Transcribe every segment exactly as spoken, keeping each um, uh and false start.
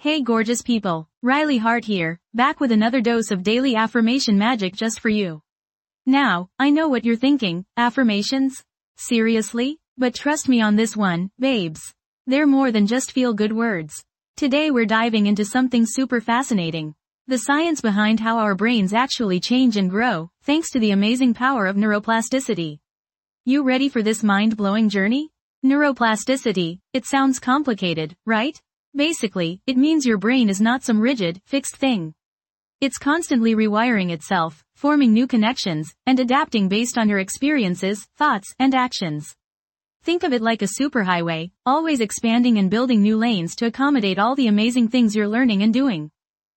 Hey gorgeous people, Riley Hart here, back with another dose of daily affirmation magic just for you. Now, I know what you're thinking, affirmations? Seriously? But trust me on this one, babes. They're more than just feel-good words. Today we're diving into something super fascinating. The science behind how our brains actually change and grow, thanks to the amazing power of neuroplasticity. You ready for this mind-blowing journey? Neuroplasticity, it sounds complicated, right? Basically, it means your brain is not some rigid, fixed thing. It's constantly rewiring itself, forming new connections, and adapting based on your experiences, thoughts, and actions. Think of it like a superhighway, always expanding and building new lanes to accommodate all the amazing things you're learning and doing.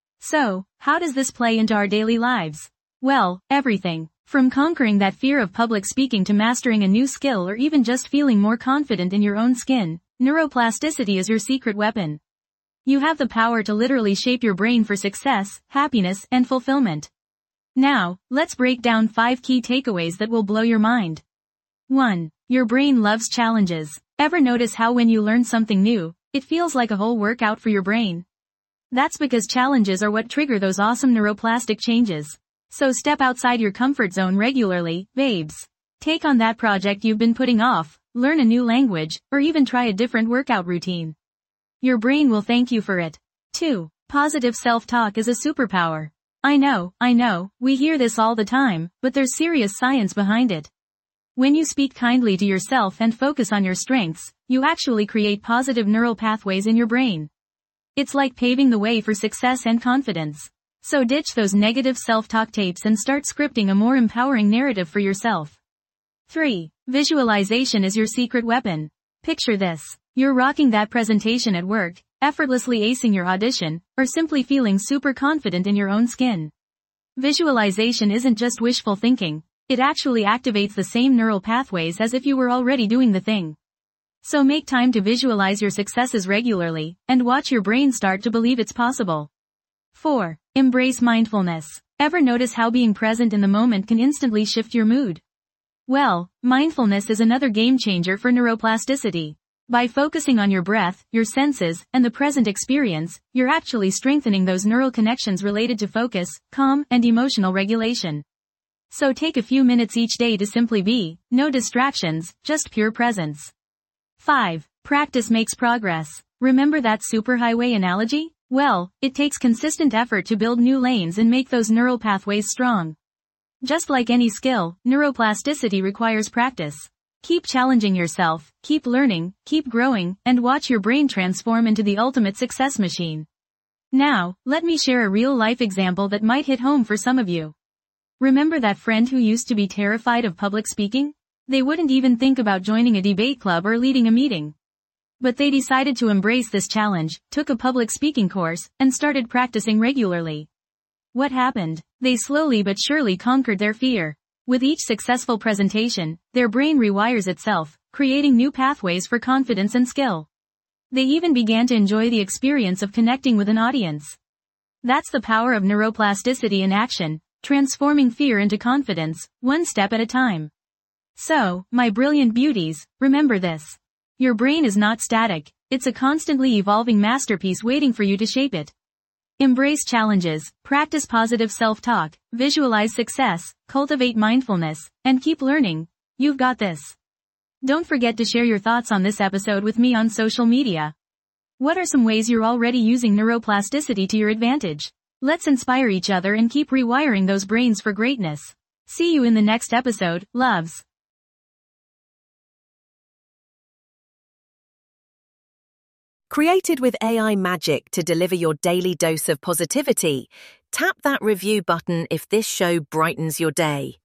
So, how does this play into our daily lives? Well, everything. From conquering that fear of public speaking to mastering a new skill or even just feeling more confident in your own skin, neuroplasticity is your secret weapon. You have the power to literally shape your brain for success, happiness, and fulfillment. Now, let's break down five key takeaways that will blow your mind. one. Your brain loves challenges. Ever notice how when you learn something new, it feels like a whole workout for your brain? That's because challenges are what trigger those awesome neuroplastic changes. So step outside your comfort zone regularly, babes. Take on that project you've been putting off, learn a new language, or even try a different workout routine. Your brain will thank you for it. two. Positive self-talk is a superpower. I know, I know, we hear this all the time, but there's serious science behind it. When you speak kindly to yourself and focus on your strengths, you actually create positive neural pathways in your brain. It's like paving the way for success and confidence. So ditch those negative self-talk tapes and start scripting a more empowering narrative for yourself. three. Visualization is your secret weapon. Picture this. You're rocking that presentation at work, effortlessly acing your audition, or simply feeling super confident in your own skin. Visualization isn't just wishful thinking. It actually activates the same neural pathways as if you were already doing the thing. So make time to visualize your successes regularly, and watch your brain start to believe it's possible. four. Embrace mindfulness. Ever notice how being present in the moment can instantly shift your mood? Well, mindfulness is another game changer for neuroplasticity. By focusing on your breath, your senses, and the present experience, you're actually strengthening those neural connections related to focus, calm, and emotional regulation. So take a few minutes each day to simply be, no distractions, just pure presence. five. Practice makes progress. Remember that superhighway analogy? Well, it takes consistent effort to build new lanes and make those neural pathways strong. Just like any skill, neuroplasticity requires practice. Keep challenging yourself, keep learning, keep growing, and watch your brain transform into the ultimate success machine. Now, let me share a real-life example that might hit home for some of you. Remember that friend who used to be terrified of public speaking? They wouldn't even think about joining a debate club or leading a meeting. But they decided to embrace this challenge, took a public speaking course, and started practicing regularly. What happened? They slowly but surely conquered their fear. With each successful presentation, their brain rewires itself, creating new pathways for confidence and skill. They even began to enjoy the experience of connecting with an audience. That's the power of neuroplasticity in action, transforming fear into confidence, one step at a time. So, my brilliant beauties, remember this. Your brain is not static, it's a constantly evolving masterpiece waiting for you to shape it. Embrace challenges, practice positive self-talk, visualize success, cultivate mindfulness, and keep learning. You've got this. Don't forget to share your thoughts on this episode with me on social media. What are some ways you're already using neuroplasticity to your advantage? Let's inspire each other and keep rewiring those brains for greatness. See you in the next episode, loves. Created with A I magic to deliver your daily dose of positivity, tap that review button if this show brightens your day.